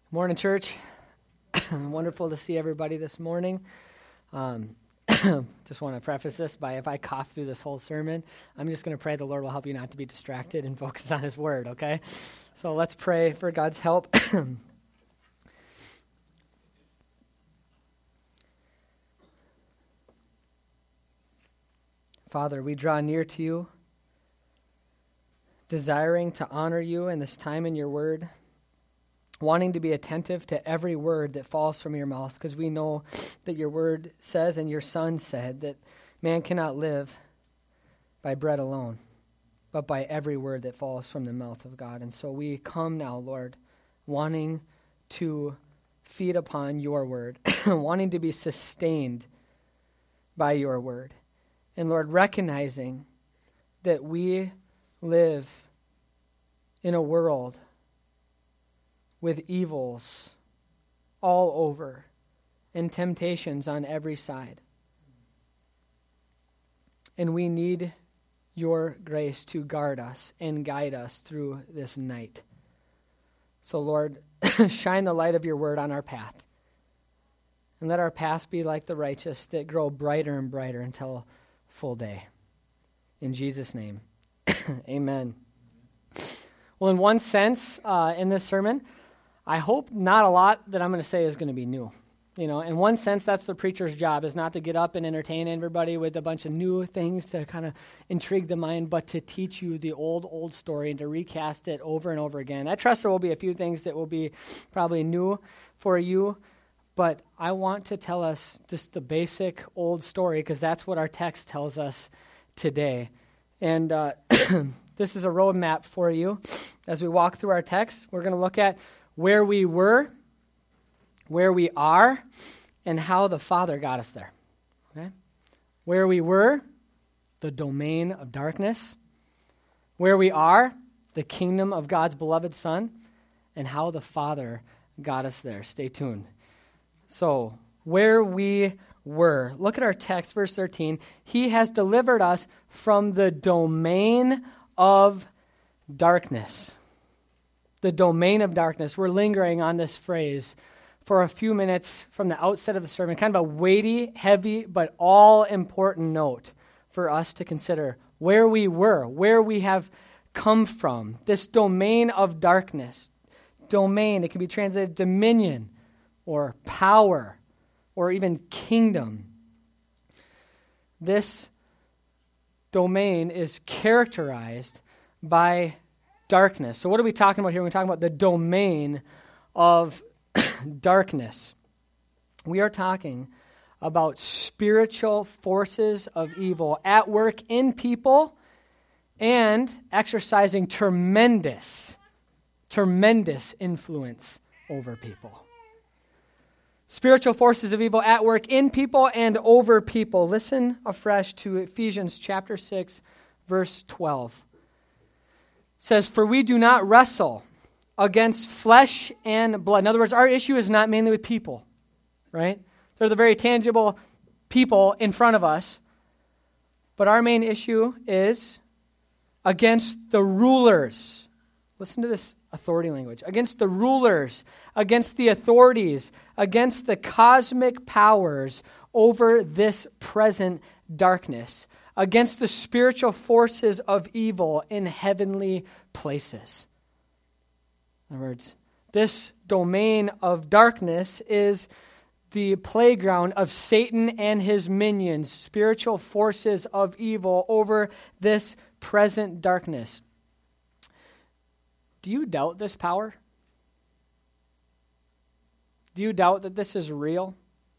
Morning, church. Wonderful to see everybody this morning. Just want to preface this by if I cough through this whole sermon, I'm just going to pray the Lord will help you not to be distracted and focus on His Word, okay? So let's pray for God's help. Father, we draw near to you, desiring to honor you in this time in your Word, wanting to be attentive to every word that falls from your mouth, because we know that your Word says and your Son said that man cannot live by bread alone, but by every word that falls from the mouth of God. And so we come now, Lord, wanting to feed upon your Word, wanting to be sustained by your Word. And Lord, recognizing that we live in a world with evils all over and temptations on every side. And we need your grace to guard us and guide us through this night. So Lord, shine the light of your word on our path. And let our paths be like the righteous that grow brighter and brighter until full day. In Jesus' name, amen. Well, in one sense, in this sermon, I hope not a lot that I'm going to say is going to be new. You know, in one sense, that's the preacher's job, is not to get up and entertain everybody with a bunch of new things to kind of intrigue the mind, but to teach you the old story and to recast it over and over again. I trust there will be a few things that will be probably new for you, but I want to tell us just the basic old story, because that's what our text tells us today. And this is a roadmap for you. As we walk through our text, we're going to look at where we were, where we are, and how the Father got us there. Okay? Where we were, the domain of darkness. Where we are, the kingdom of God's beloved Son, and how the Father got us there. Stay tuned. So, where we were. Look at our text, verse 13. He has delivered us from the domain of darkness. The domain of darkness. We're lingering on this phrase for a few minutes from the outset of the sermon. Kind of a weighty, heavy, but all-important note for us to consider. Where we were, where we have come from. This domain of darkness. Domain, it can be translated dominion, or power, or even kingdom. This domain is characterized by darkness. So what are we talking about here? We're talking about the domain of darkness. We are talking about spiritual forces of evil at work in people and exercising tremendous influence over people. Spiritual forces of evil at work in people and over people. Listen afresh to Ephesians chapter 6, verse 12. It says, "For we do not wrestle against flesh and blood." In other words, our issue is not mainly with people, right? They're the very tangible people in front of us. But our main issue is against the rulers. Listen to this authority language. Against the rulers, against the authorities, against the cosmic powers over this present darkness, against the spiritual forces of evil in heavenly places. In other words, this domain of darkness is the playground of Satan and his minions, spiritual forces of evil over this present darkness. Do you doubt this power? Do you doubt that this is real?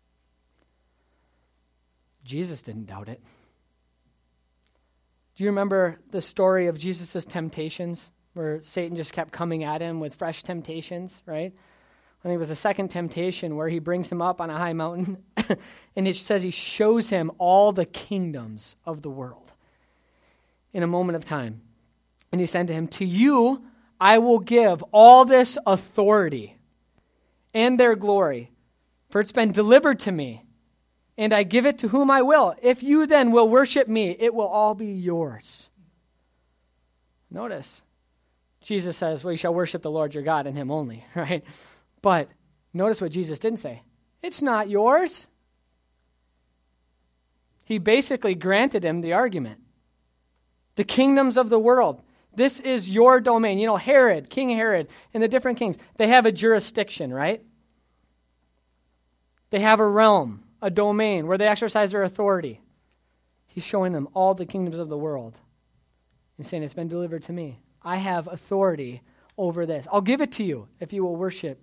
Jesus didn't doubt it. Do you remember the story of Jesus' temptations, where Satan just kept coming at him with fresh temptations, right? I think it was the second temptation where he brings him up on a high mountain, and it says he shows him all the kingdoms of the world in a moment of time. And he said to him, "To you I will give all this authority and their glory, for it's been delivered to me, and I give it to whom I will. If you then will worship me, it will all be yours." Notice, Jesus says, well, you shall worship the Lord your God and him only, right? But notice what Jesus didn't say. It's not yours. He basically granted him the argument. The kingdoms of the world. This is your domain. You know, Herod, King Herod, and the different kings, they have a jurisdiction, right? They have a realm, a domain where they exercise their authority. He's showing them all the kingdoms of the world and saying, it's been delivered to me. I have authority over this. I'll give it to you if you will worship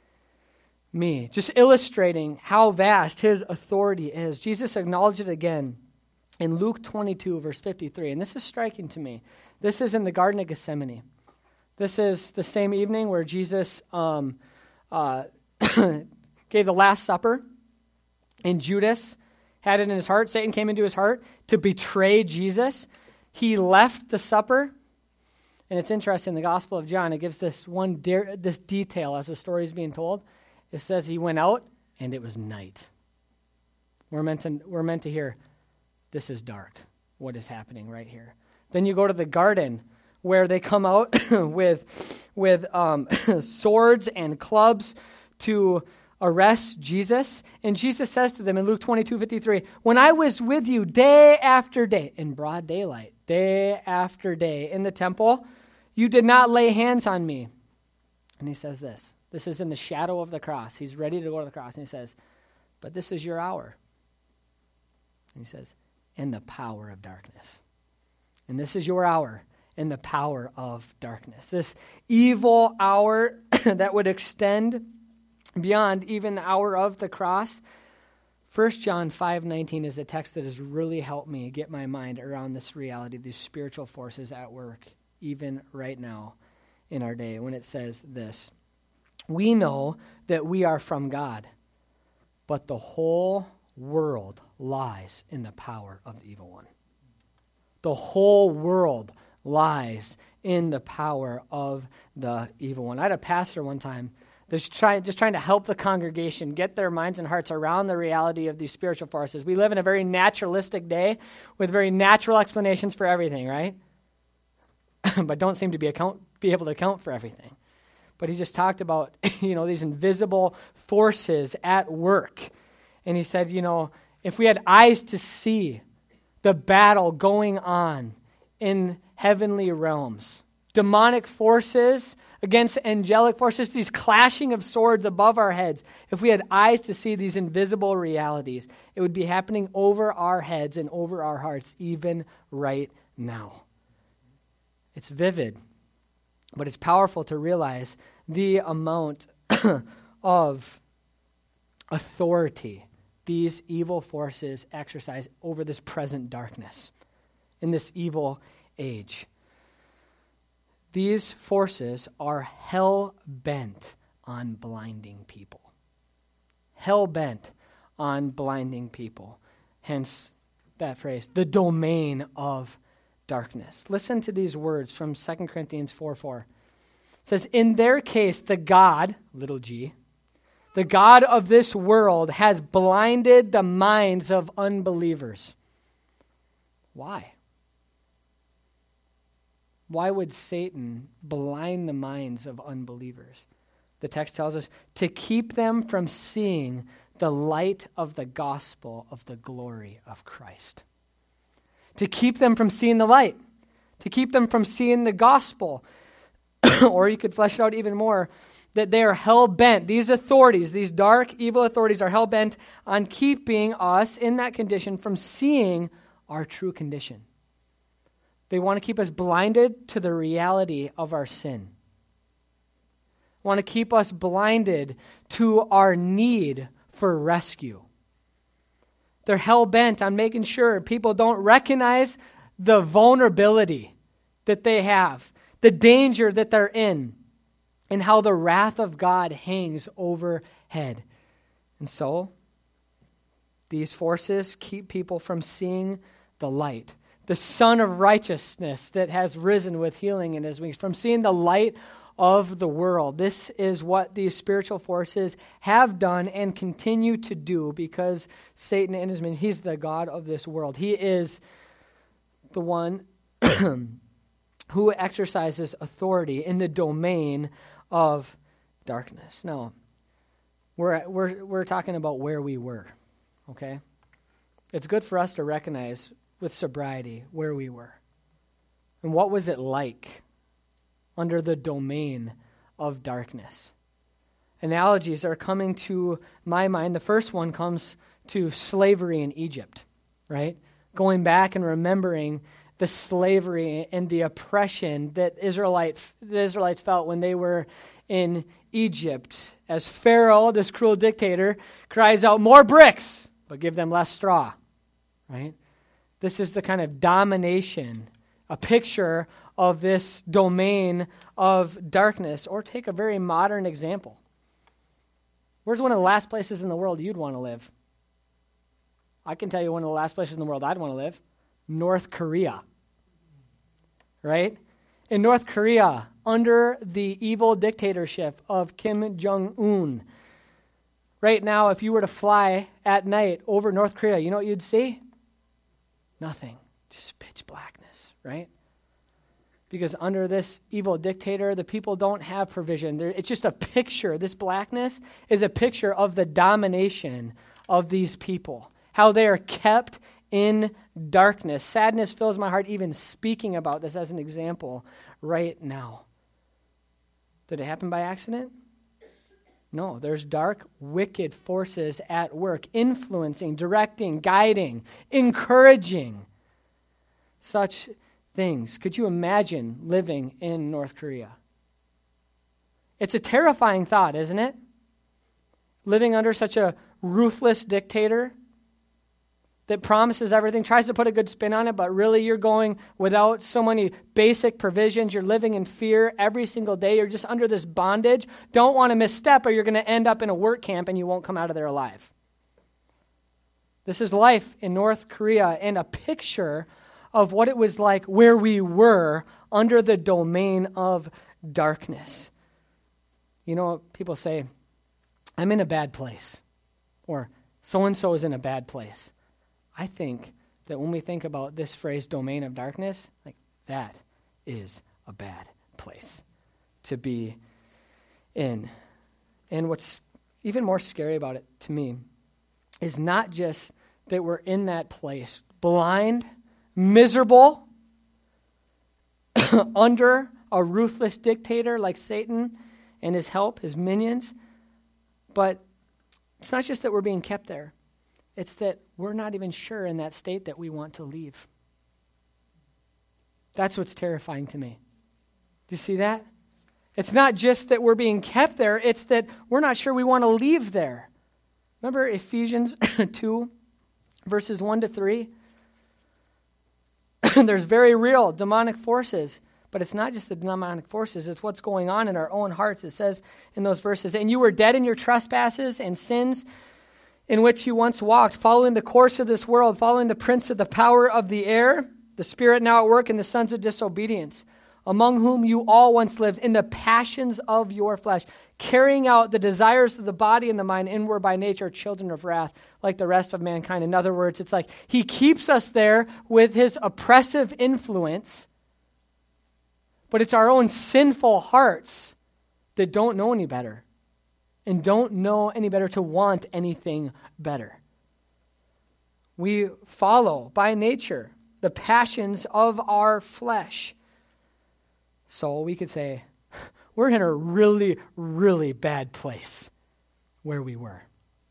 me. Just illustrating how vast his authority is. Jesus acknowledged it again in Luke 22, verse 53. And this is striking to me. This is in the Garden of Gethsemane. This is the same evening where Jesus gave the Last Supper. And Judas had it in his heart. Satan came into his heart to betray Jesus. He left the supper. And it's interesting, the Gospel of John, it gives this this detail as the story is being told. It says he went out and it was night. We're meant to hear, this is dark, what is happening right here. Then you go to the garden where they come out with swords and clubs to arrest Jesus. And Jesus says to them in Luke 22:53, when I was with you day after day, in broad daylight, day after day in the temple, you did not lay hands on me. And he says this. This is in the shadow of the cross. He's ready to go to the cross. And he says, but this is your hour. And he says, in the power of darkness. And this is your hour in the power of darkness. This evil hour that would extend beyond even the hour of the cross. 1 John 5:19 is a text that has really helped me get my mind around this reality, these spiritual forces at work, even right now in our day, when it says this. We know that we are from God, but the whole world lies in the power of the evil one. The whole world lies in the power of the evil one. I had a pastor one time just trying to help the congregation get their minds and hearts around the reality of these spiritual forces. We live in a very naturalistic day with very natural explanations for everything, right? But don't seem to be able to account for everything. But he just talked about, these invisible forces at work. And he said, if we had eyes to see the battle going on in heavenly realms, demonic forces against angelic forces, these clashing of swords above our heads, if we had eyes to see these invisible realities, it would be happening over our heads and over our hearts even right now. It's vivid, but it's powerful to realize the amount of authority these evil forces exercise over this present darkness in this evil age. These forces are hell-bent on blinding people. Hell-bent on blinding people. Hence that phrase, the domain of darkness. Listen to these words from 2 Corinthians 4:4. It says, in their case, the God, little g, the God of this world has blinded the minds of unbelievers. Why? Why would Satan blind the minds of unbelievers? The text tells us to keep them from seeing the light of the gospel of the glory of Christ. To keep them from seeing the light. To keep them from seeing the gospel. Or you could flesh it out even more, that they are hell-bent. These authorities, these dark, evil authorities are hell-bent on keeping us in that condition from seeing our true condition. They want to keep us blinded to the reality of our sin. Want to keep us blinded to our need for rescue. They're hell-bent on making sure people don't recognize the vulnerability that they have, the danger that they're in, and how the wrath of God hangs overhead. And so, these forces keep people from seeing the light, the Son of Righteousness that has risen with healing in his wings, from seeing the light of the world. This is what these spiritual forces have done and continue to do, because Satan and his men, he's the God of this world. He is the one who exercises authority in the domain of darkness. Now, we're talking about where we were, okay? It's good for us to recognize with sobriety where we were. And what was it like under the domain of darkness? Analogies are coming to my mind. The first one comes to slavery in Egypt, right? Going back and remembering the slavery and the oppression that the Israelites felt when they were in Egypt. As Pharaoh, this cruel dictator, cries out, "More bricks, but give them less straw," right? This is the kind of domination, a picture of this domain of darkness. Or take a very modern example. Where's one of the last places in the world you'd want to live? I can tell you one of the last places in the world I'd want to live. North Korea. Right? In North Korea, under the evil dictatorship of Kim Jong-un, right now, if you were to fly at night over North Korea, you know what you'd see? Nothing. Just pitch blackness, right? Because under this evil dictator, the people don't have provision. It's just a picture. This blackness is a picture of the domination of these people, how they are kept in darkness. Sadness fills my heart even speaking about this as an example right now. Did it happen by accident? No, there's dark, wicked forces at work, influencing, directing, guiding, encouraging such things. Could you imagine living in North Korea? It's a terrifying thought, isn't it? Living under such a ruthless dictator that promises everything, tries to put a good spin on it, but really you're going without so many basic provisions. You're living in fear every single day. You're just under this bondage. Don't want to misstep or you're going to end up in a work camp and you won't come out of there alive. This is life in North Korea and a picture of what it was like where we were under the domain of darkness. You know, people say, "I'm in a bad place," or "so-and-so is in a bad place." I think that when we think about this phrase, domain of darkness, like that is a bad place to be in. And what's even more scary about it to me is not just that we're in that place, blind, miserable, under a ruthless dictator like Satan and his help, his minions, but it's not just that we're being kept there. It's that we're not even sure in that state that we want to leave. That's what's terrifying to me. Do you see that? It's not just that we're being kept there, it's that we're not sure we want to leave there. Remember Ephesians 2, verses 1 to 3? There's very real demonic forces, but it's not just the demonic forces, it's what's going on in our own hearts. It says in those verses, "And you were dead in your trespasses and sins, in which you once walked, following the course of this world, following the prince of the power of the air, the spirit now at work in the sons of disobedience, among whom you all once lived in the passions of your flesh, carrying out the desires of the body and the mind, and were by nature children of wrath, like the rest of mankind." In other words, it's like he keeps us there with his oppressive influence, but it's our own sinful hearts that don't know any better. And don't know any better to want anything better. We follow, by nature, the passions of our flesh. So we could say, we're in a really, really bad place where we were.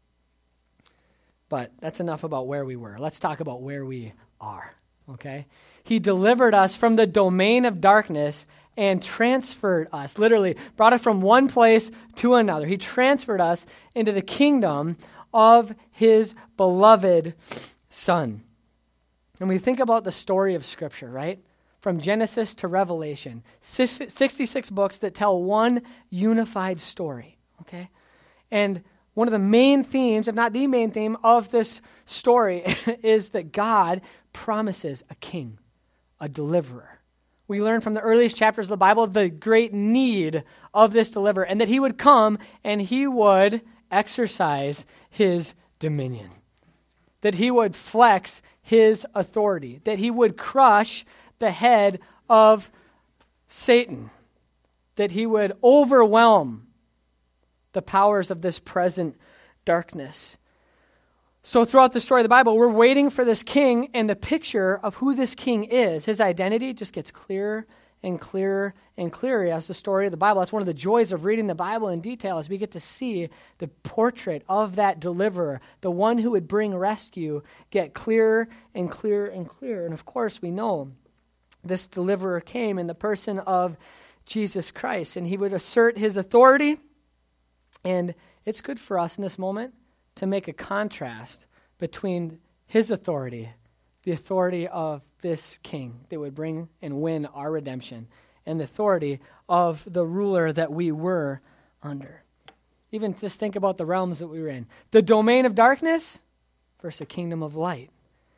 But that's enough about where we were. Let's talk about where we are, okay? He delivered us from the domain of darkness and transferred us, literally brought us from one place to another. He transferred us into the kingdom of his beloved Son. And we think about the story of Scripture, right? From Genesis to Revelation, 66 books that tell one unified story, okay? And one of the main themes, if not the main theme of this story is that God promises a king, a deliverer. We learn from the earliest chapters of the Bible the great need of this deliverer and that he would come and he would exercise his dominion, that he would flex his authority, that he would crush the head of Satan, that he would overwhelm the powers of this present darkness. So throughout the story of the Bible, we're waiting for this king, and the picture of who this king is, his identity, just gets clearer and clearer and clearer as the story of the Bible. That's one of the joys of reading the Bible in detail, is we get to see the portrait of that deliverer, the one who would bring rescue, get clearer and clearer and clearer. And of course, we know this deliverer came in the person of Jesus Christ, and he would assert his authority. And it's good for us in this moment to make a contrast between his authority, the authority of this king that would bring and win our redemption, and the authority of the ruler that we were under. Even just think about the realms that we were in. The domain of darkness versus the kingdom of light.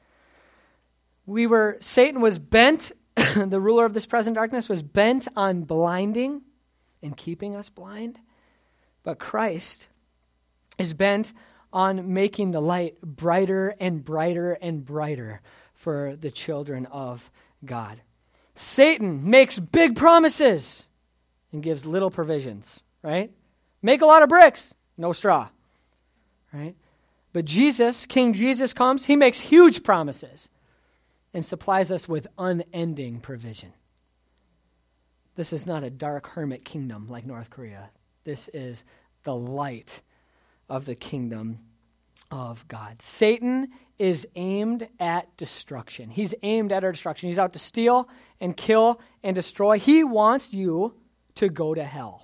Satan was bent, the ruler of this present darkness was bent on blinding and keeping us blind. But Christ is bent on making the light brighter and brighter and brighter for the children of God. Satan makes big promises and gives little provisions, right? Make a lot of bricks, no straw, right? But Jesus, King Jesus comes, he makes huge promises and supplies us with unending provision. This is not a dark hermit kingdom like North Korea. This is the light of the kingdom of God. Satan is aimed at destruction. He's aimed at our destruction. He's out to steal and kill and destroy. He wants you to go to hell.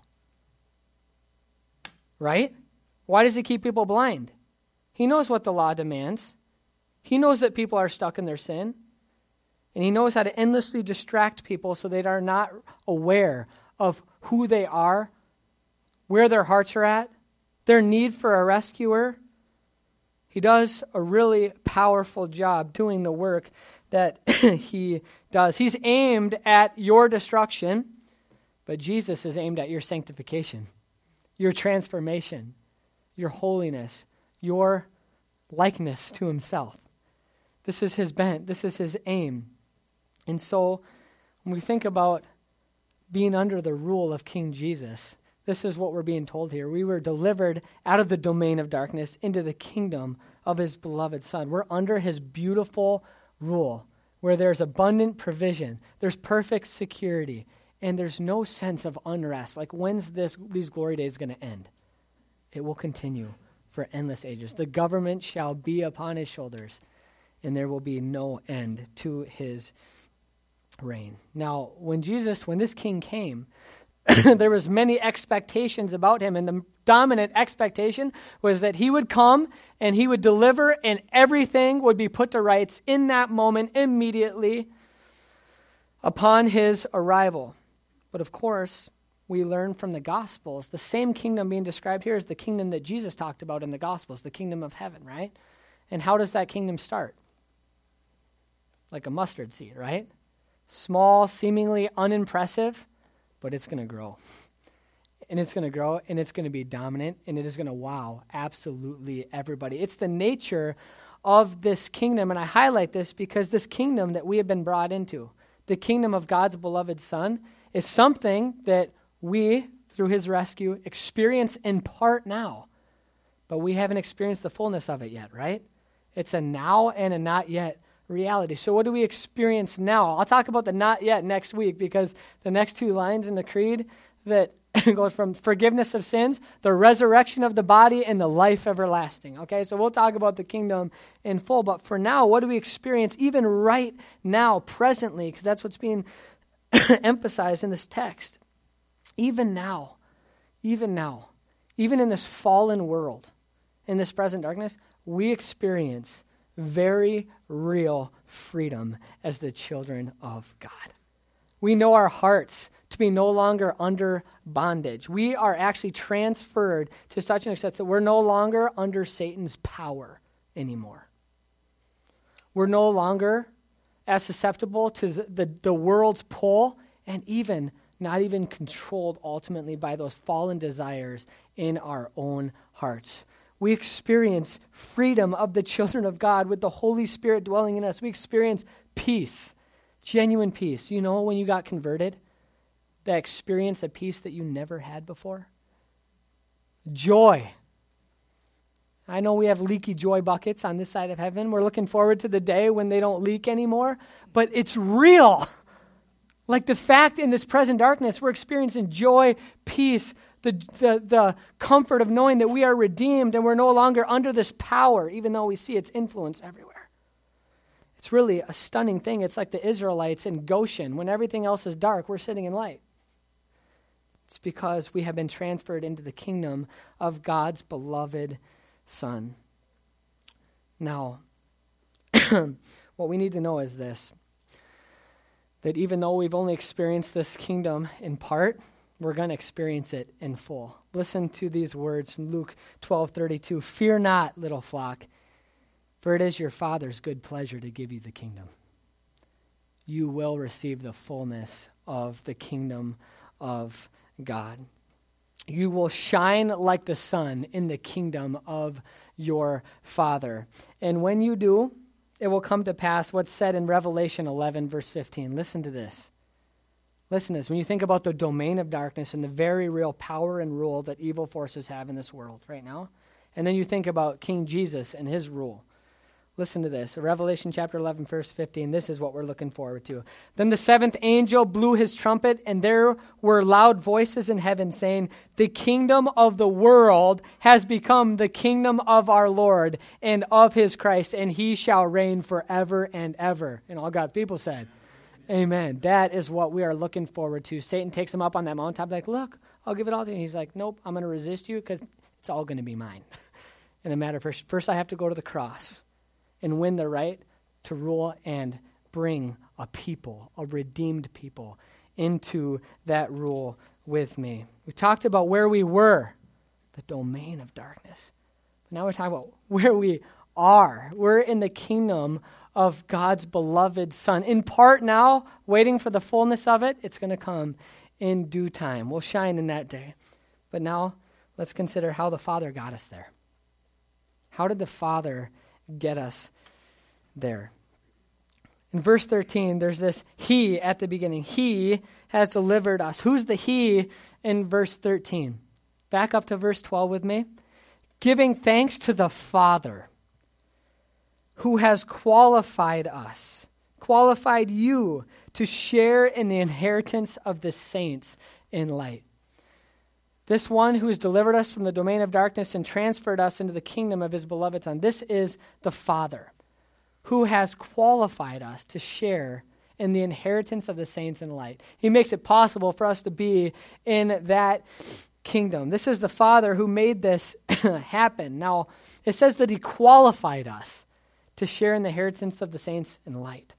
Right? Why does he keep people blind? He knows what the law demands. He knows that people are stuck in their sin. And he knows how to endlessly distract people so they are not aware of who they are, where their hearts are at, their need for a rescuer. He does a really powerful job doing the work that he does. He's aimed at your destruction, but Jesus is aimed at your sanctification, your transformation, your holiness, your likeness to himself. This is his bent. This is his aim. And so when we think about being under the rule of King Jesus, this is what we're being told here. We were delivered out of the domain of darkness into the kingdom of his beloved Son. We're under his beautiful rule where there's abundant provision, there's perfect security, and there's no sense of unrest. Like, when's these glory days going to end? It will continue for endless ages. The government shall be upon his shoulders, and there will be no end to his reign. Now, when this king came, there was many expectations about him, and the dominant expectation was that he would come and he would deliver and everything would be put to rights in that moment immediately upon his arrival. But of course, we learn from the Gospels, the same kingdom being described here is the kingdom that Jesus talked about in the Gospels, the kingdom of heaven, right? And how does that kingdom start? Like a mustard seed, right? Small, seemingly unimpressive, but it's going to grow. And it's going to grow, and it's going to be dominant, and it is going to wow absolutely everybody. It's the nature of this kingdom, and I highlight this because this kingdom that we have been brought into, the kingdom of God's beloved Son, is something that we, through his rescue, experience in part now. But we haven't experienced the fullness of it yet, right? It's a now and a not yet reality. So what do we experience now? I'll talk about the not yet next week, because the next two lines in the creed that goes from forgiveness of sins, the resurrection of the body, and the life everlasting. Okay, so we'll talk about the kingdom in full. But for now, what do we experience even right now, presently? Because that's what's being emphasized in this text. Even now, even in this fallen world, in this present darkness, we experience very real freedom as the children of God. We know our hearts to be no longer under bondage. We are actually transferred to such an extent that we're no longer under Satan's power anymore. We're no longer as susceptible to the world's pull, and even not even controlled ultimately by those fallen desires in our own hearts. We experience freedom of the children of God with the Holy Spirit dwelling in us. We experience peace, genuine peace. You know, when you got converted, that experience of peace that you never had before? Joy. I know we have leaky joy buckets on this side of heaven. We're looking forward to the day when they don't leak anymore, but it's real. Like the fact in this present darkness, we're experiencing joy, peace, the comfort of knowing that we are redeemed and we're no longer under this power, even though we see its influence everywhere. It's really a stunning thing. It's like the Israelites in Goshen. When everything else is dark, we're sitting in light. It's because we have been transferred into the kingdom of God's beloved Son. Now, what we need to know is this, that even though we've only experienced this kingdom in part, we're going to experience it in full. Listen to these words from Luke 12:32. Fear not, little flock, for it is your Father's good pleasure to give you the kingdom. You will receive the fullness of the kingdom of God. You will shine like the sun in the kingdom of your Father. And when you do, it will come to pass what's said in Revelation 11, verse 15. Listen to this. Listen to this. When you think about the domain of darkness and the very real power and rule that evil forces have in this world right now, and then you think about King Jesus and his rule. Listen to this. Revelation chapter 11, verse 15. This is what we're looking forward to. Then the seventh angel blew his trumpet, and there were loud voices in heaven saying, the kingdom of the world has become the kingdom of our Lord and of his Christ, and he shall reign forever and ever. And all God's people said, amen. That is what we are looking forward to. Satan takes him up on that mountaintop like, look, I'll give it all to you. He's like, nope, I'm going to resist you because it's all going to be mine. In a matter of first I have to go to the cross and win the right to rule and bring a people, a redeemed people, into that rule with me. We talked about where we were, the domain of darkness. But now we're talking about where we are. We're in the kingdom of God's beloved Son. In part now, waiting for the fullness of it. It's going to come in due time. We'll shine in that day. But now, let's consider how the Father got us there. How did the Father get us there? In verse 13, there's this he at the beginning. He has delivered us. Who's the he in verse 13? Back up to verse 12 with me. Giving thanks to the Father who has qualified us, qualified you to share in the inheritance of the saints in light. This one who has delivered us from the domain of darkness and transferred us into the kingdom of his beloved Son. This is the Father who has qualified us to share in the inheritance of the saints in light. He makes it possible for us to be in that kingdom. This is the Father who made this happen. Now, it says that he qualified us to share in the inheritance of the saints in light.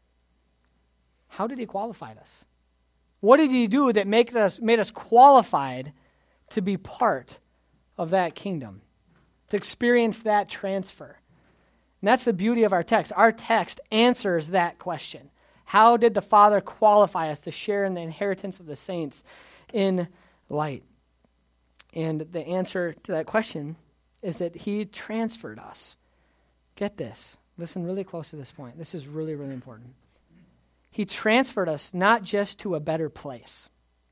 How did he qualify us? What did he do that made us qualified to be part of that kingdom, to experience that transfer? And that's the beauty of our text. Our text answers that question. How did the Father qualify us to share in the inheritance of the saints in light? And the answer to that question is that he transferred us. Get this. Listen really close to this point. This is really, really important. He transferred us not just to a better place,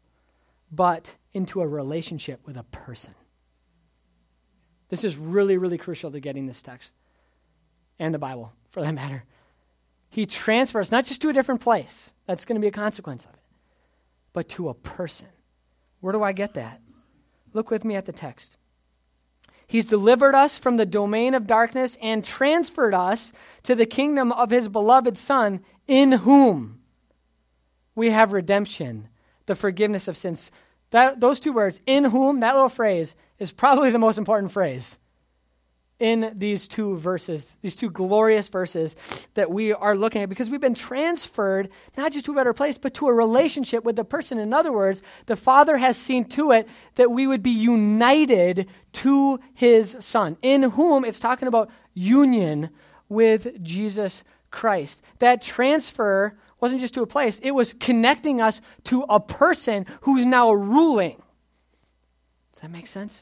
but into a relationship with a person. This is really, really crucial to getting this text and the Bible, for that matter. He transfers not just to a different place, that's going to be a consequence of it, but to a person. Where do I get that? Look with me at the text. He's delivered us from the domain of darkness and transferred us to the kingdom of his beloved Son, in whom we have redemption, the forgiveness of sins. Those two words, in whom, that little phrase, is probably the most important phrase in these two verses, these two glorious verses that we are looking at, because we've been transferred not just to a better place, but to a relationship with the person. In other words, the Father has seen to it that we would be united to his Son, in whom it's talking about union with Jesus Christ. That transfer wasn't just to a place, it was connecting us to a person who's now ruling. Does that make sense?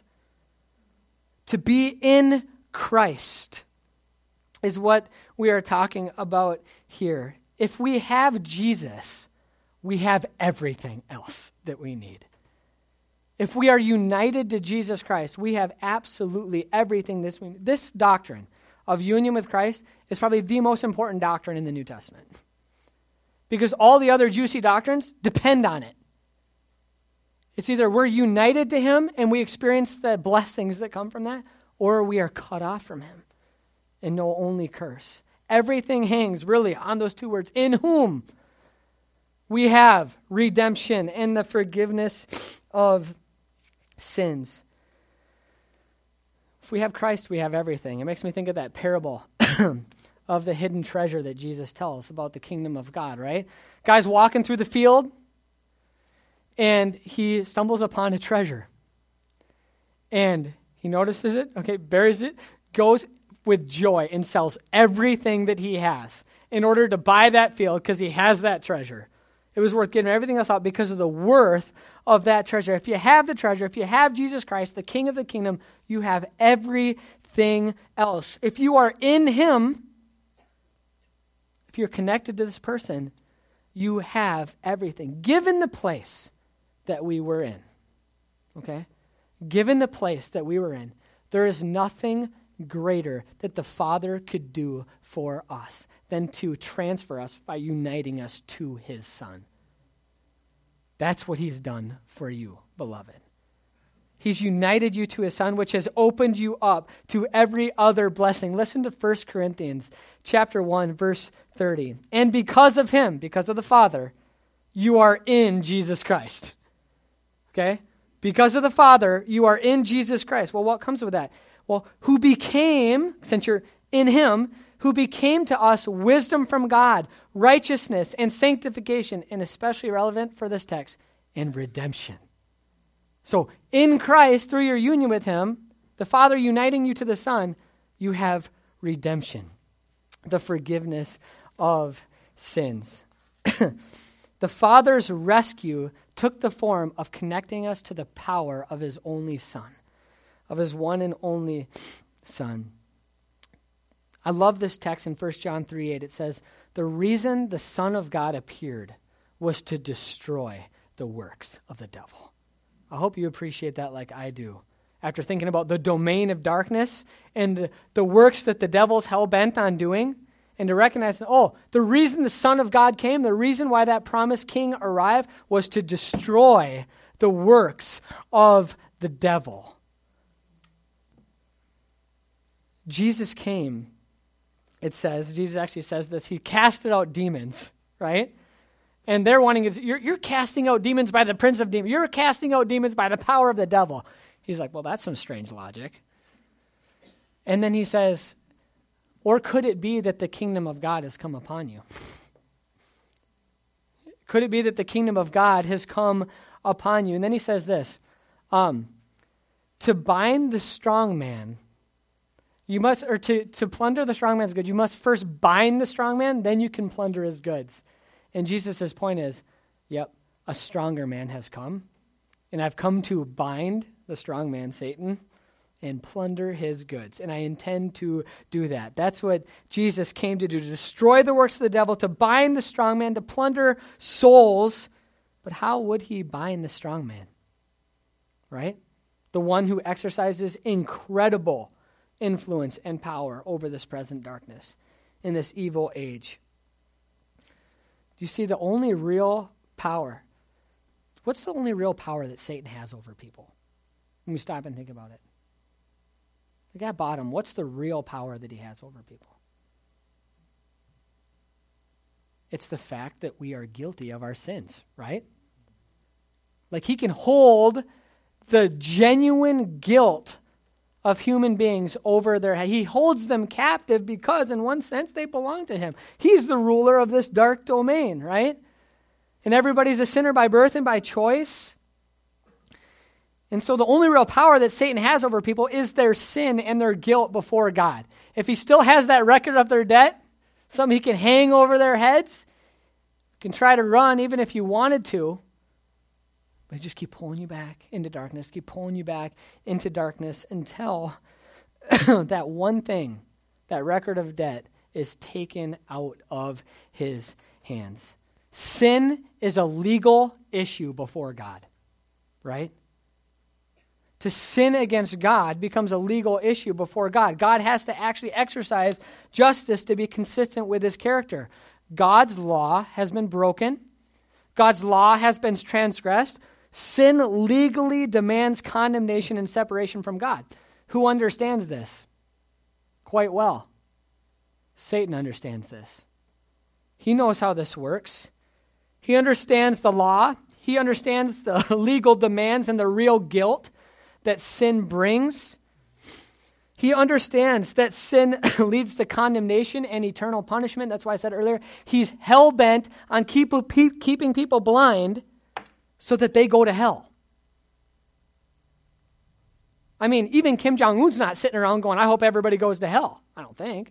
To be in Christ is what we are talking about here. If we have Jesus, we have everything else that we need. If we are united to Jesus Christ, we have absolutely everything this doctrine of union with Christ is probably the most important doctrine in the New Testament. Because all the other juicy doctrines depend on it. It's either we're united to him and we experience the blessings that come from that, or we are cut off from him and know only curse. Everything hangs really on those two words, in whom we have redemption and the forgiveness of sins. If we have Christ, we have everything. It makes me think of that parable of the hidden treasure that Jesus tells about the kingdom of God, right? Guy's walking through the field, and he stumbles upon a treasure. And he notices it, buries it, goes with joy and sells everything that he has in order to buy that field because he has that treasure. It was worth getting everything else out because of the worth of that treasure. If you have the treasure, if you have Jesus Christ, the King of the kingdom, you have everything else. If you are in him, if you're connected to this person, you have everything. Given the place that we were in, given the place that we were in, there is nothing greater that the Father could do for us than to transfer us by uniting us to his Son. That's what he's done for you, beloved. He's united you to his Son, which has opened you up to every other blessing. Listen to 1 Corinthians chapter 1, verse 30. And because of him, because of the Father, you are in Jesus Christ. Okay? Because of the Father, you are in Jesus Christ. Well, what comes with that? Well, who became, since you're in him, who became to us wisdom from God, righteousness and sanctification, and especially relevant for this text, and redemption. So in Christ, through your union with him, the Father uniting you to the Son, you have redemption, the forgiveness of sins. The Father's rescue took the form of connecting us to the power of his only Son, of his one and only Son. I love this text in 1 John 3:8. It says, the reason the Son of God appeared was to destroy the works of the devil. I hope you appreciate that like I do. After thinking about the domain of darkness and the works that the devil's hell-bent on doing, and to recognize, the reason the Son of God came, the reason why that promised king arrived was to destroy the works of the devil. Jesus came, it says, Jesus actually says this, he casted out demons, right? And they're wanting to, you're casting out demons by the prince of demons. You're casting out demons by the power of the devil. He's like, well, that's some strange logic. And then he says, or could it be that the kingdom of God has come upon you? Could it be that the kingdom of God has come upon you? And then he says this, to bind the strong man, you must, or to plunder the strong man's goods, you must first bind the strong man, then you can plunder his goods. And Jesus' point is, a stronger man has come, and I've come to bind the strong man, Satan, and plunder his goods. And I intend to do that. That's what Jesus came to do, to destroy the works of the devil, to bind the strong man, to plunder souls. But how would he bind the strong man? Right? The one who exercises incredible influence and power over this present darkness in this evil age. Do you see the only real power? What's the only real power that Satan has over people? When we stop and think about it. Like at bottom, what's the real power that he has over people? It's the fact that we are guilty of our sins, right? Like he can hold the genuine guilt of human beings over their head. He holds them captive because in one sense they belong to him. He's the ruler of this dark domain, right? And everybody's a sinner by birth and by choice. And so the only real power that Satan has over people is their sin and their guilt before God. If he still has that record of their debt, something he can hang over their heads, you can try to run even if you wanted to, but just keep pulling you back into darkness, keep pulling you back into darkness until that one thing, that record of debt, is taken out of his hands. Sin is a legal issue before God, right? To sin against God becomes a legal issue before God. God has to actually exercise justice to be consistent with his character. God's law has been broken. God's law has been transgressed. Sin legally demands condemnation and separation from God. Who understands this? Quite well. Satan understands this. He knows how this works. He understands the law. He understands the legal demands and the real guilt that sin brings. He understands that sin leads to condemnation and eternal punishment. That's why I said earlier, he's hell-bent on keeping people blind so that they go to hell. I mean, even Kim Jong-un's not sitting around going, I hope everybody goes to hell. I don't think.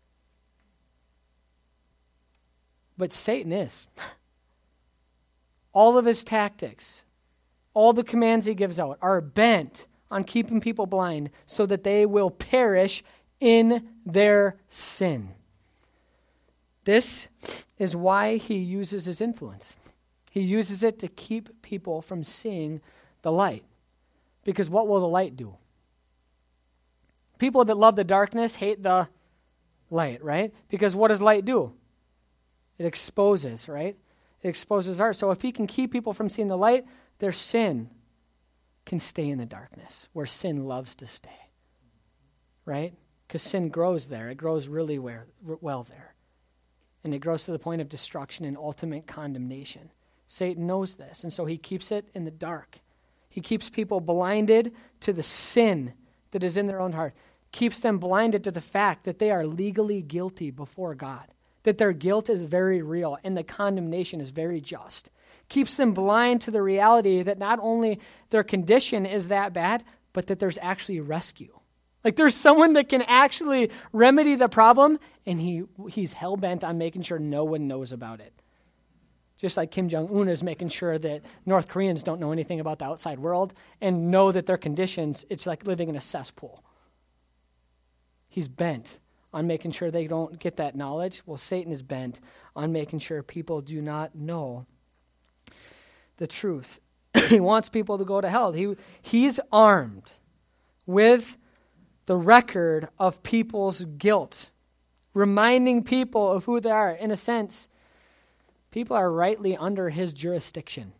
But Satan is. All of his tactics, all the commands he gives out are bent on keeping people blind so that they will perish in their sin. This is why he uses his influence. He uses it to keep people from seeing the light. Because what will the light do? People that love the darkness hate the light, right? Because what does light do? It exposes, right? It exposes art. So if he can keep people from seeing the light, their sin can stay in the darkness, where sin loves to stay, right? Because sin grows there. It grows really well there. And it grows to the point of destruction and ultimate condemnation. Satan knows this, and so he keeps it in the dark. He keeps people blinded to the sin that is in their own heart, keeps them blinded to the fact that they are legally guilty before God, that their guilt is very real and the condemnation is very just. Keeps them blind to the reality that not only their condition is that bad, but that there's actually rescue. Like there's someone that can actually remedy the problem, and he's hell-bent on making sure no one knows about it. Just like Kim Jong-un is making sure that North Koreans don't know anything about the outside world and know that their conditions, it's like living in a cesspool. He's bent on making sure they don't get that knowledge. Well, Satan is bent on making sure people do not know the truth. He wants people to go to hell. He's armed with the record of people's guilt, reminding people of who they are. In a sense, people are rightly under his jurisdiction.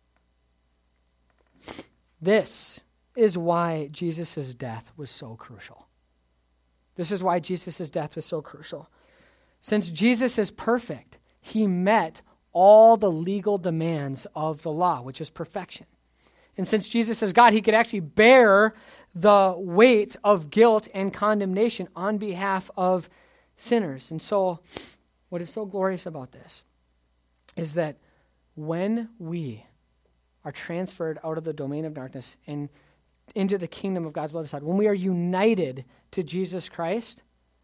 This is why Jesus' death was so crucial. This is why Jesus' death was so crucial. Since Jesus is perfect, he met all the legal demands of the law, which is perfection. And since Jesus is God, he could actually bear the weight of guilt and condemnation on behalf of sinners. And so, what is so glorious about this is that when we are transferred out of the domain of darkness and into the kingdom of God's beloved Son, when we are united to Jesus Christ,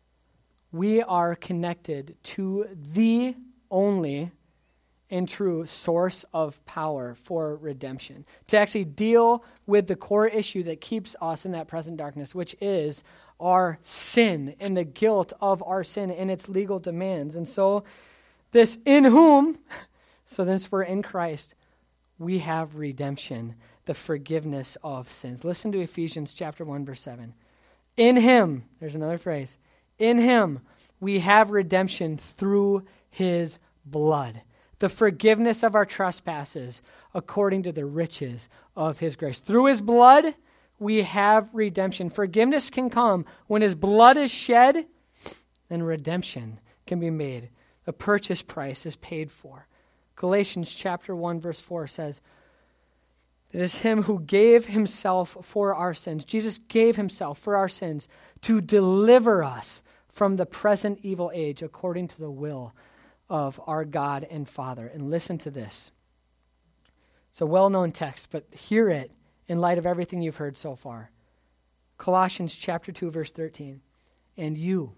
we are connected to the only and true source of power for redemption, to actually deal with the core issue that keeps us in that present darkness, which is our sin and the guilt of our sin and its legal demands. And so this in whom, so since we're in Christ, we have redemption, the forgiveness of sins. Listen to Ephesians chapter 1, verse 7. In him, there's another phrase, in him we have redemption through his blood, the forgiveness of our trespasses according to the riches of his grace. Through his blood, we have redemption. Forgiveness can come when his blood is shed, and redemption can be made. The purchase price is paid for. Galatians chapter 1, verse 4 says, it is him who gave himself for our sins. Jesus gave himself for our sins to deliver us from the present evil age according to the will of our God and Father. And listen to this. It's a well-known text, but hear it in light of everything you've heard so far. Colossians chapter 2, verse 13. And you,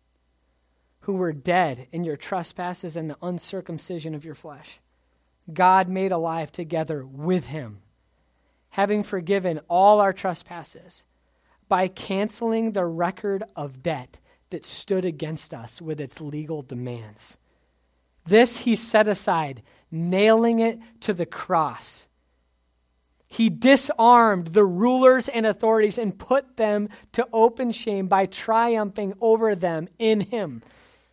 who were dead in your trespasses and the uncircumcision of your flesh, God made alive together with him, having forgiven all our trespasses by canceling the record of debt that stood against us with its legal demands. This he set aside, nailing it to the cross. He disarmed the rulers and authorities and put them to open shame by triumphing over them in him.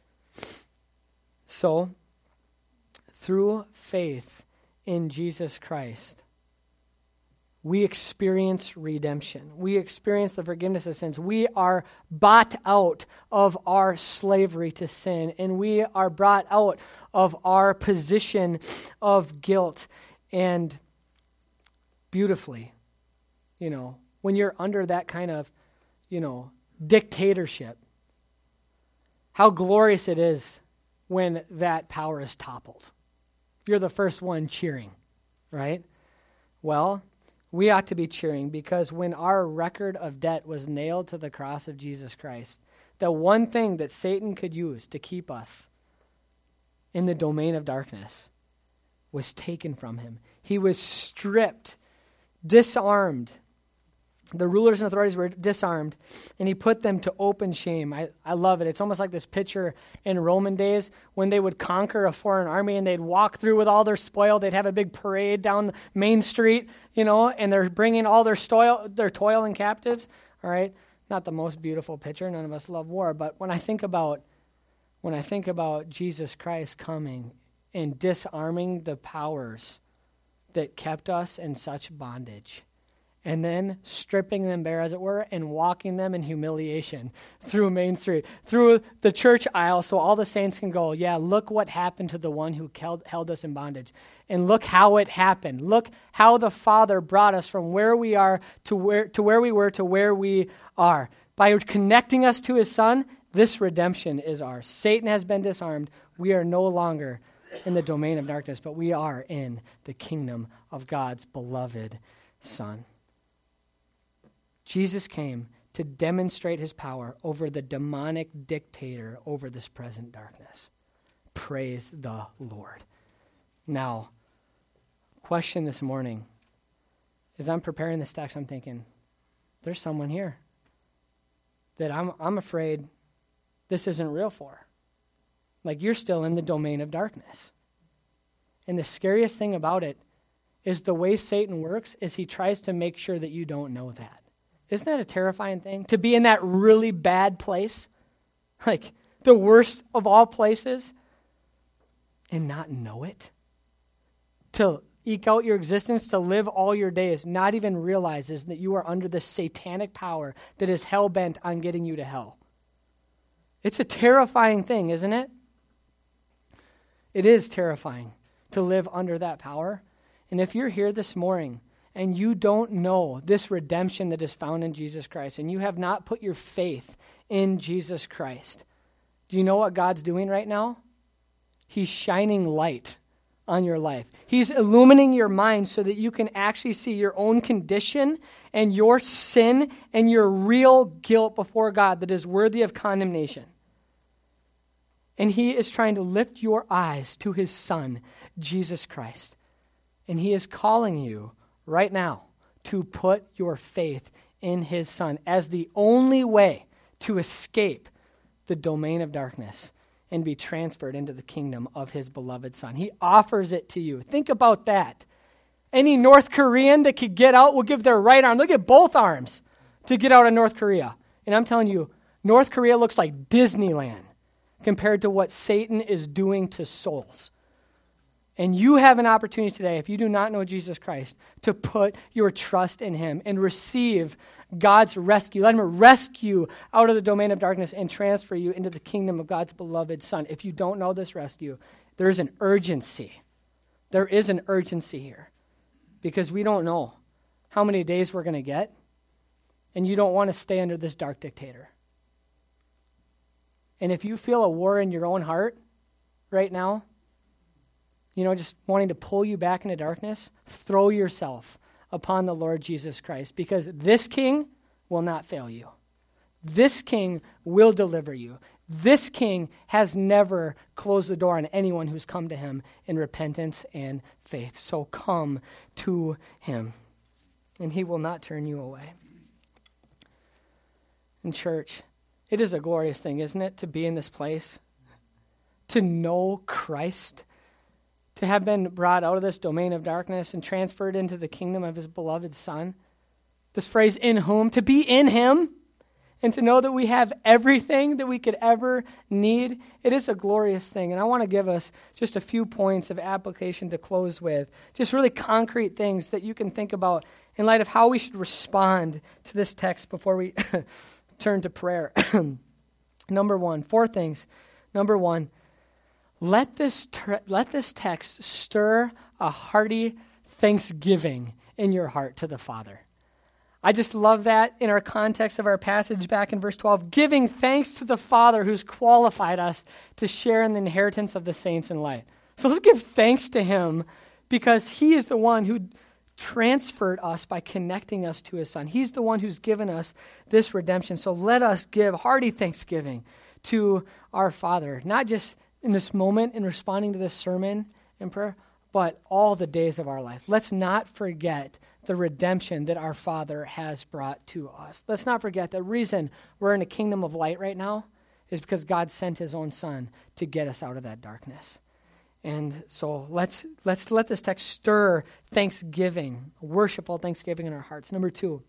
So, through faith in Jesus Christ, we experience redemption. We experience the forgiveness of sins. We are bought out of our slavery to sin, and we are brought out of our position of guilt. And beautifully, when you're under that kind of, dictatorship, how glorious it is when that power is toppled. You're the first one cheering, right? Well, we ought to be cheering because when our record of debt was nailed to the cross of Jesus Christ, the one thing that Satan could use to keep us in the domain of darkness was taken from him. He was stripped, disarmed. The rulers and authorities were disarmed, and he put them to open shame. I love it. It's almost like this picture in Roman days when they would conquer a foreign army and they'd walk through with all their spoil. They'd have a big parade down Main Street, and they're bringing all their toiling captives. All right, not the most beautiful picture. None of us love war, but when I think about Jesus Christ coming and disarming the powers that kept us in such bondage, and then stripping them bare, as it were, and walking them in humiliation through Main Street, through the church aisle, so all the saints can go, yeah, look what happened to the one who held us in bondage. And look how it happened. Look how the Father brought us from where we are to where we were to where we are. By connecting us to his Son, this redemption is ours. Satan has been disarmed. We are no longer in the domain of darkness, but we are in the kingdom of God's beloved Son. Jesus came to demonstrate his power over the demonic dictator over this present darkness. Praise the Lord. Now, question this morning. As I'm preparing this text, I'm thinking, there's someone here that I'm afraid this isn't real for. Like, you're still in the domain of darkness. And the scariest thing about it is the way Satan works is he tries to make sure that you don't know that. Isn't that a terrifying thing? To be in that really bad place, like the worst of all places, and not know it? To eke out your existence, to live all your days, not even realizes that you are under this satanic power that is hell-bent on getting you to hell. It's a terrifying thing, isn't it? It is terrifying to live under that power. And if you're here this morning and you don't know this redemption that is found in Jesus Christ, and you have not put your faith in Jesus Christ, do you know what God's doing right now? He's shining light on your life. He's illuminating your mind so that you can actually see your own condition and your sin and your real guilt before God that is worthy of condemnation. And he is trying to lift your eyes to his Son, Jesus Christ. And he is calling you right now to put your faith in his Son as the only way to escape the domain of darkness and be transferred into the kingdom of his beloved Son. He offers it to you. Think about that. Any North Korean that could get out will give their right arm. Look at both arms to get out of North Korea. And I'm telling you, North Korea looks like Disneyland compared to what Satan is doing to souls. And you have an opportunity today, if you do not know Jesus Christ, to put your trust in him and receive God's rescue. Let him rescue out of the domain of darkness and transfer you into the kingdom of God's beloved Son. If you don't know this rescue, there is an urgency. There is an urgency here because we don't know how many days we're going to get, and you don't want to stay under this dark dictator. And if you feel a war in your own heart right now, just wanting to pull you back into darkness, throw yourself upon the Lord Jesus Christ, because this King will not fail you. This King will deliver you. This King has never closed the door on anyone who's come to him in repentance and faith. So come to him, and he will not turn you away. In church, it is a glorious thing, isn't it, to be in this place, to know Christ, to have been brought out of this domain of darkness and transferred into the kingdom of his beloved Son. This phrase, in whom, to be in him, and to know that we have everything that we could ever need, it is a glorious thing. And I want to give us just a few points of application to close with, just really concrete things that you can think about in light of how we should respond to this text before we turn to prayer. Number one, 4 things. Number one, let this text stir a hearty thanksgiving in your heart to the Father. I just love that in our context of our passage back in verse 12, giving thanks to the Father who's qualified us to share in the inheritance of the saints in light. So let's give thanks to him because he is the one who transferred us by connecting us to his Son. He's the one who's given us this redemption. So let us give hearty thanksgiving to our Father, not just in this moment in responding to this sermon and prayer, but all the days of our life. Let's not forget the redemption that our Father has brought to us. Let's not forget the reason we're in a kingdom of light right now is because God sent his own Son to get us out of that darkness. And so let's let this text stir thanksgiving, worshipful thanksgiving in our hearts. Number 2,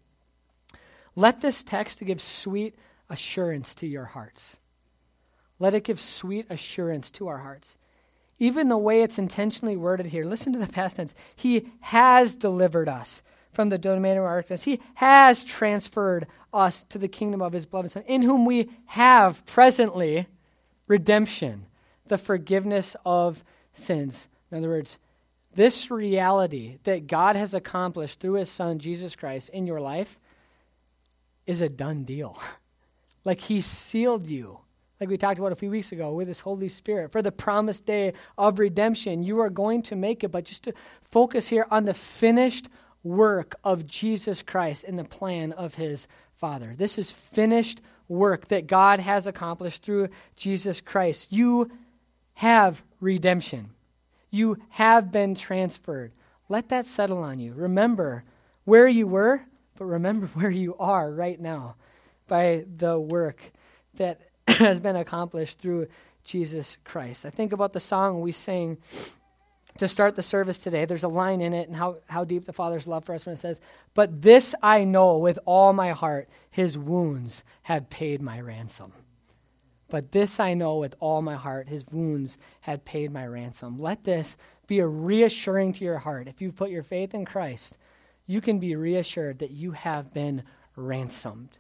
let this text give sweet assurance to your hearts. Let it give sweet assurance to our hearts. Even the way it's intentionally worded here, listen to the past tense. He has delivered us from the domain of darkness. He has transferred us to the kingdom of his beloved Son, in whom we have presently redemption, the forgiveness of sins. In other words, this reality that God has accomplished through his Son, Jesus Christ, in your life is a done deal. Like he sealed you, like we talked about a few weeks ago, with his Holy Spirit. For the promised day of redemption, you are going to make it. But just to focus here on the finished work of Jesus Christ in the plan of his Father. This is finished work that God has accomplished through Jesus Christ. You have redemption. You have been transferred. Let that settle on you. Remember where you were, but remember where you are right now by the work that has been accomplished through Jesus Christ. I think about the song we sang to start the service today. There's a line in it and how deep the Father's love for us when it says, "But this I know with all my heart, his wounds have paid my ransom." But this I know with all my heart, his wounds have paid my ransom. Let this be a reassuring to your heart. If you've put your faith in Christ, you can be reassured that you have been ransomed.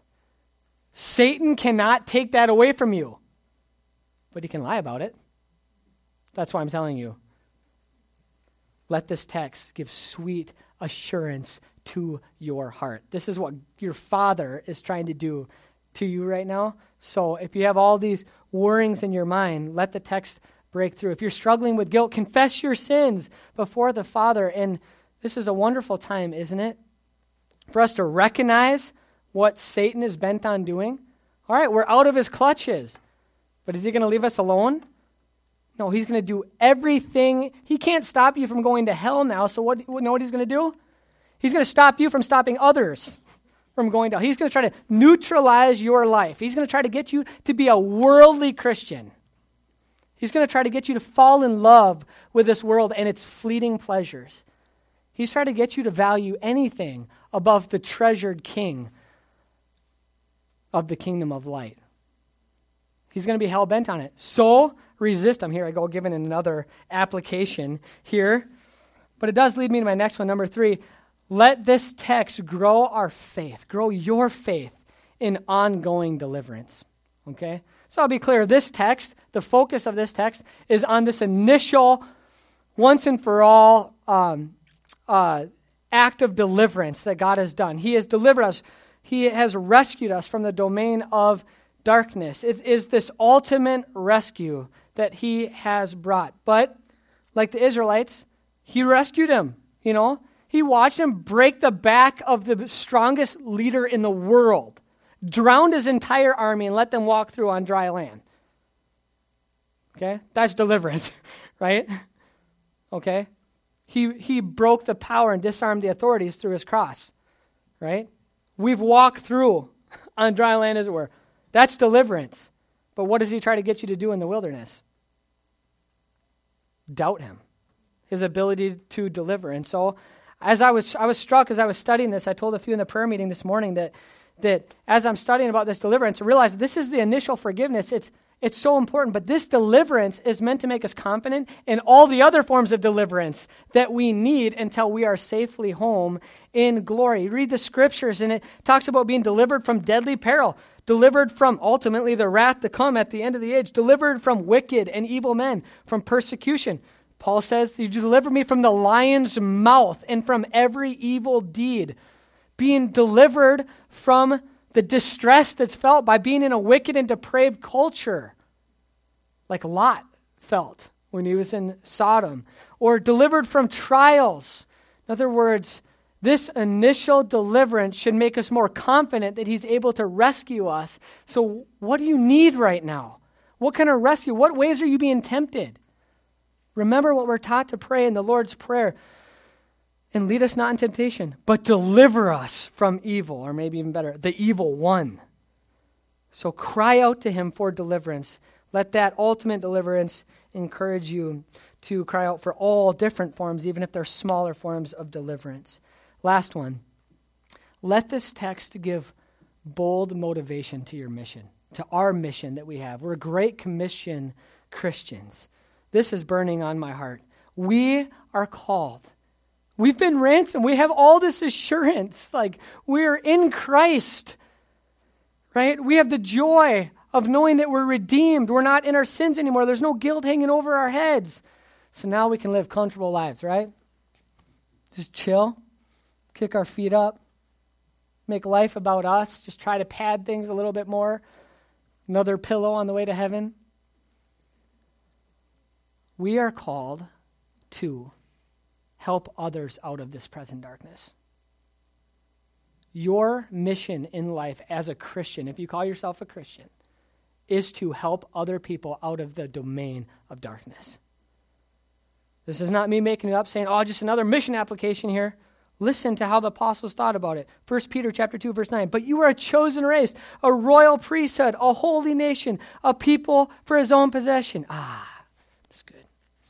Satan cannot take that away from you, but he can lie about it. That's why I'm telling you. Let this text give sweet assurance to your heart. This is what your Father is trying to do to you right now. So if you have all these worrings in your mind, let the text break through. If you're struggling with guilt, confess your sins before the Father. And this is a wonderful time, isn't it? For us to recognize what Satan is bent on doing. All right, we're out of his clutches. But is he going to leave us alone? No, he's going to do everything. He can't stop you from going to hell now. So know what he's going to do? He's going to stop you from stopping others from going to hell. He's going to try to neutralize your life. He's going to try to get you to be a worldly Christian. He's going to try to get you to fall in love with this world and its fleeting pleasures. He's trying to get you to value anything above the treasured King of the kingdom of light. He's going to be hell-bent on it. So resist him. Here I go, giving another application here. But it does lead me to my next one, number 3. Let this text grow our faith, grow your faith in ongoing deliverance. Okay? So I'll be clear, this text, the focus of this text is on this initial, once and for all act of deliverance that God has done. He has delivered us. He has rescued us from the domain of darkness. It is this ultimate rescue that he has brought. But like the Israelites, he rescued him, you know. He watched him break the back of the strongest leader in the world, drowned his entire army, and let them walk through on dry land. Okay? That's deliverance, right? Okay? He broke the power and disarmed the authorities through his cross, right? We've walked through on dry land, as it were. That's deliverance. But what does he try to get you to do in the wilderness? Doubt him. his ability to deliver. And so as I was struck as I was studying this, I told a few in the prayer meeting this morning that as I'm studying about this deliverance, I realized this is the initial forgiveness. It's so important, but this deliverance is meant to make us confident in all the other forms of deliverance that we need until we are safely home in glory. You read the scriptures, and it talks about being delivered from deadly peril, delivered from ultimately the wrath to come at the end of the age, delivered from wicked and evil men, from persecution. Paul says, you delivered me from the lion's mouth and from every evil deed. Being delivered from the distress that's felt by being in a wicked and depraved culture, like Lot felt when he was in Sodom, or delivered from trials. In other words, this initial deliverance should make us more confident that he's able to rescue us. So what do you need right now? What kind of rescue? What ways are you being tempted? Remember what we're taught to pray in the Lord's Prayer. And lead us not in temptation, but deliver us from evil, or maybe even better, the evil one. So cry out to him for deliverance. Let that ultimate deliverance encourage you to cry out for all different forms, even if they're smaller forms of deliverance. Last one. Let this text give bold motivation to your mission, to our mission that we have. We're Great Commission Christians. This is burning on my heart. We are called. We've been ransomed. We have all this assurance. Like, we're in Christ, right? We have the joy of knowing that we're redeemed. We're not in our sins anymore. There's no guilt hanging over our heads. So now we can live comfortable lives, right? Just chill, kick our feet up, make life about us, just try to pad things a little bit more. Another pillow on the way to heaven. We are called to help others out of this present darkness. Your mission in life as a Christian, if you call yourself a Christian, is to help other people out of the domain of darkness. This is not me making it up, saying, just another mission application here. Listen to how the apostles thought about it. 1 Peter chapter 2, verse 9. But you are a chosen race, a royal priesthood, a holy nation, a people for his own possession. That's good.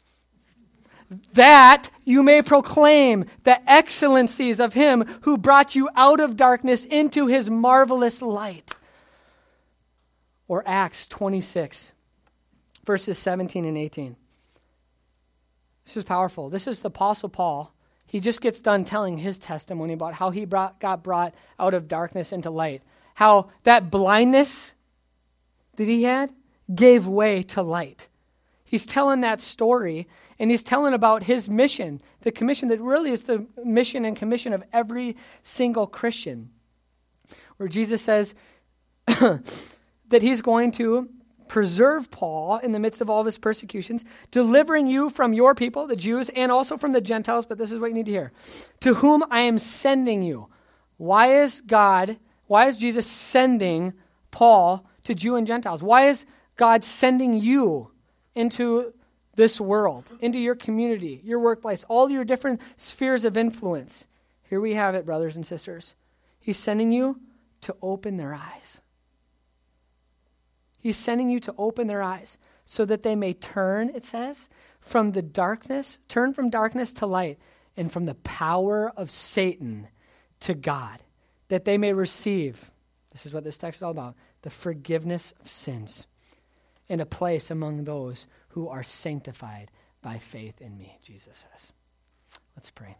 That you may proclaim the excellencies of him who brought you out of darkness into his marvelous light. Or Acts 26, verses 17 and 18. This is powerful. This is the Apostle Paul. He just gets done telling his testimony about how he got brought out of darkness into light. How that blindness that he had gave way to light. He's telling that story, and he's telling about his mission, the commission that really is the mission and commission of every single Christian. Where Jesus says that he's going to preserve Paul in the midst of all of his persecutions, delivering you from your people, the Jews, and also from the Gentiles, but this is what you need to hear. To whom I am sending you. Why is Jesus sending Paul to Jew and Gentiles? Why is God sending you into this world, into your community, your workplace, all your different spheres of influence? Here we have it, brothers and sisters. He's sending you to open their eyes. He's sending you to open their eyes so that they may turn, it says, from darkness to light, and from the power of Satan to God, that they may receive, this is what this text is all about, the forgiveness of sins and a place among those who are sanctified by faith in me, Jesus says. Let's pray.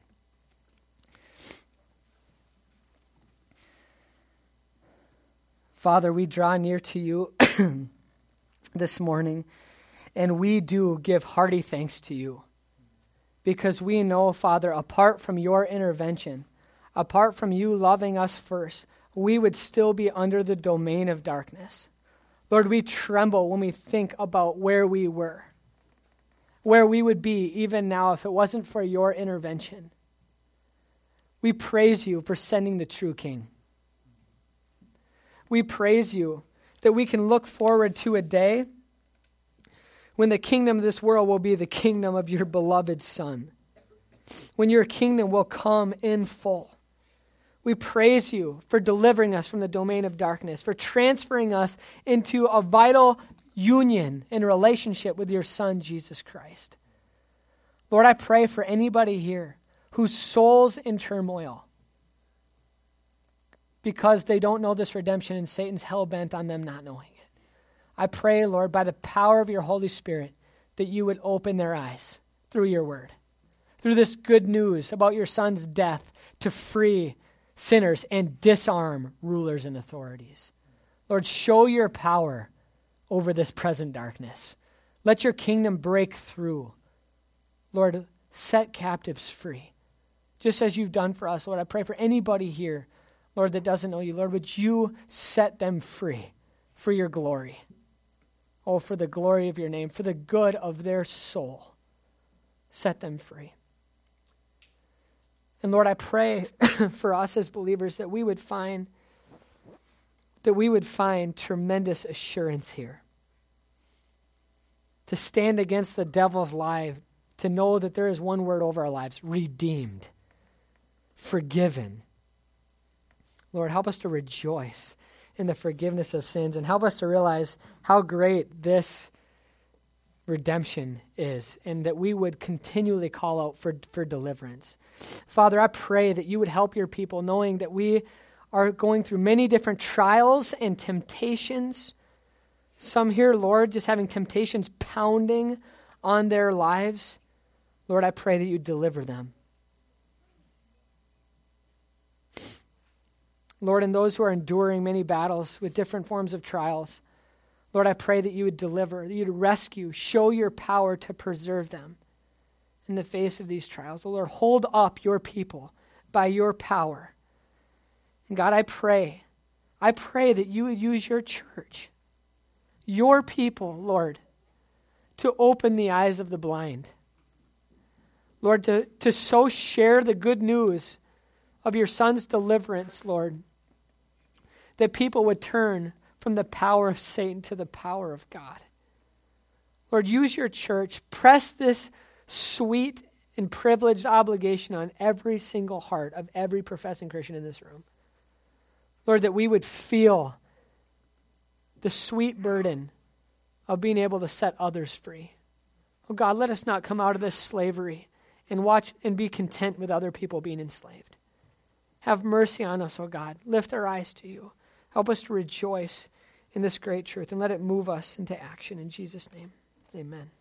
Father, we draw near to you this morning, and we do give hearty thanks to you because we know, Father, apart from your intervention, apart from you loving us first, we would still be under the domain of darkness. Lord, we tremble when we think about where we were, where we would be even now if it wasn't for your intervention. We praise you for sending the true King. We praise you that we can look forward to a day when the kingdom of this world will be the kingdom of your beloved Son, when your kingdom will come in full. We praise you for delivering us from the domain of darkness, for transferring us into a vital union and relationship with your Son, Jesus Christ. Lord, I pray for anybody here whose soul's in turmoil because they don't know this redemption and Satan's hell-bent on them not knowing it. I pray, Lord, by the power of your Holy Spirit, that you would open their eyes through your word, through this good news about your son's death to free sinners and disarm rulers and authorities. Lord, show your power over this present darkness. Let your kingdom break through. Lord, set captives free. Just as you've done for us, Lord, I pray for anybody here, Lord, that doesn't know you. Lord, would you set them free for your glory? Oh, for the glory of your name, for the good of their soul. Set them free. And Lord, I pray for us as believers that we would find tremendous assurance here. To stand against the devil's lie, to know that there is one word over our lives: redeemed, forgiven. Lord, help us to rejoice in the forgiveness of sins and help us to realize how great this redemption is and that we would continually call out for deliverance. Father, I pray that you would help your people, knowing that we are going through many different trials and temptations. Some here, Lord, just having temptations pounding on their lives. Lord, I pray that you deliver them. Lord, and those who are enduring many battles with different forms of trials, Lord, I pray that you would deliver, that you'd rescue, show your power to preserve them in the face of these trials. Oh, Lord, hold up your people by your power. And God, I pray that you would use your church, your people, Lord, to open the eyes of the blind. Lord, to so share the good news of your son's deliverance, Lord, that people would turn from the power of Satan to the power of God. Lord, use your church. Press this sweet and privileged obligation on every single heart of every professing Christian in this room. Lord, that we would feel the sweet burden of being able to set others free. Oh God, let us not come out of this slavery and watch and be content with other people being enslaved. Have mercy on us, oh God. Lift our eyes to you. Help us to rejoice in this great truth and let it move us into action. In Jesus' name, amen.